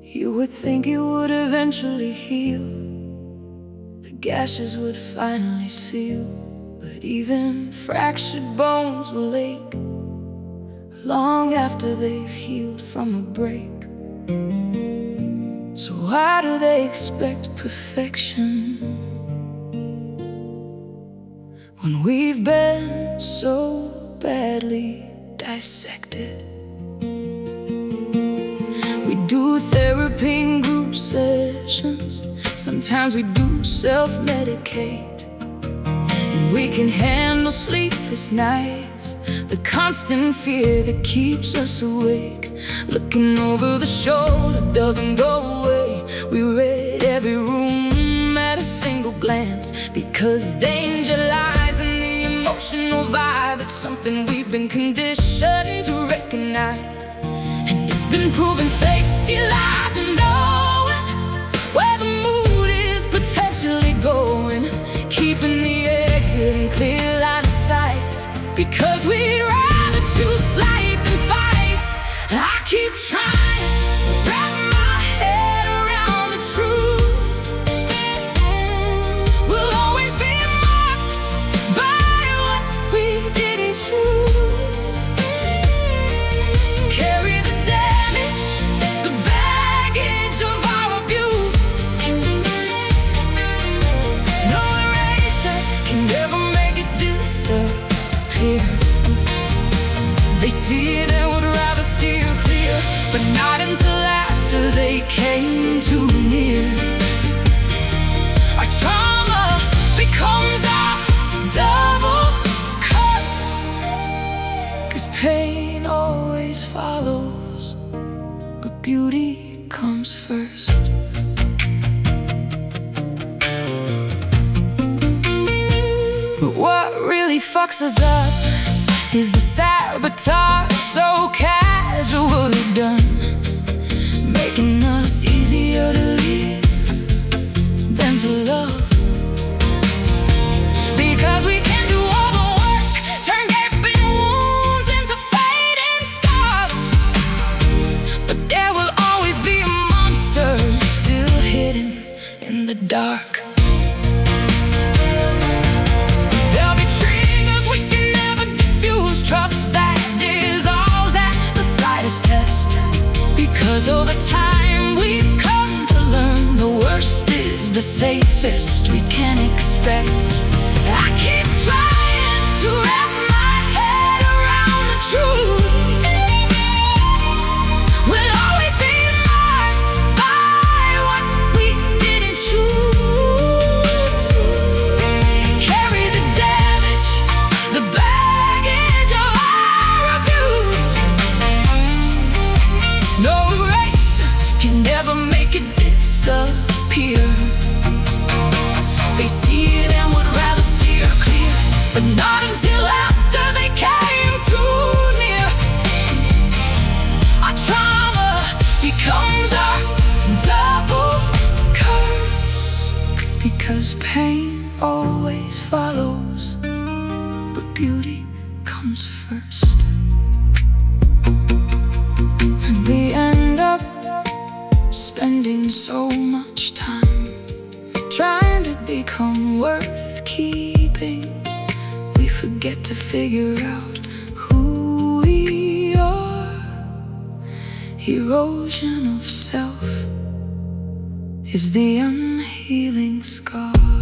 You would think it would eventually heal, the gashes would finally seal. But even fractured bones will ache long after they've healed from a break. So why do they expect perfection when we've been so badly dissected? We do therapy in group sessions, sometimes we do self-medicate, and we can handle sleepless nights, the constant fear that keeps us awake. Looking over the shoulder doesn't go away. We read every room at a single glance, because danger lies in the emotional vibe. It's something we've been conditioned to recognize, and it's been proven safety lies in knowing where the mood is potentially going, keeping the exit in clear line of sight, because we'd rather choose flight than fight. I keep trying to wrap my head around the truth. We'll always be marked by what we didn't choose. Carry the damage, the baggage of our abuse. No eraser can ever make it disappear. They see it and would rather steer clear, but not until after they came too near. Our trauma becomes our double curse, 'cause pain always follows, but beauty comes first. But what really fucks us up is the sabotage so casually done, making us easier to leave than to love. Because we can do all the work, turn gaping wounds into fading scars, but there will always be a monster still hidden in the dark. Trust that dissolves at the slightest test, because over time we've come to learn the worst is the safest we can expect. I keep trying to wrap my head around the truth. We'll always be marked by what we didn't choose. Carry the damage, the baggage of our abuse. No eraser can never make it disappear. They see it and would rather steer clear, but not until after they came too near. Our trauma becomes our double curse, because pain always follows, but beauty comes first. And we end up spending so much time trying to become worth keeping. We forget to figure out who we are. Erosion of self is the unhealing scar.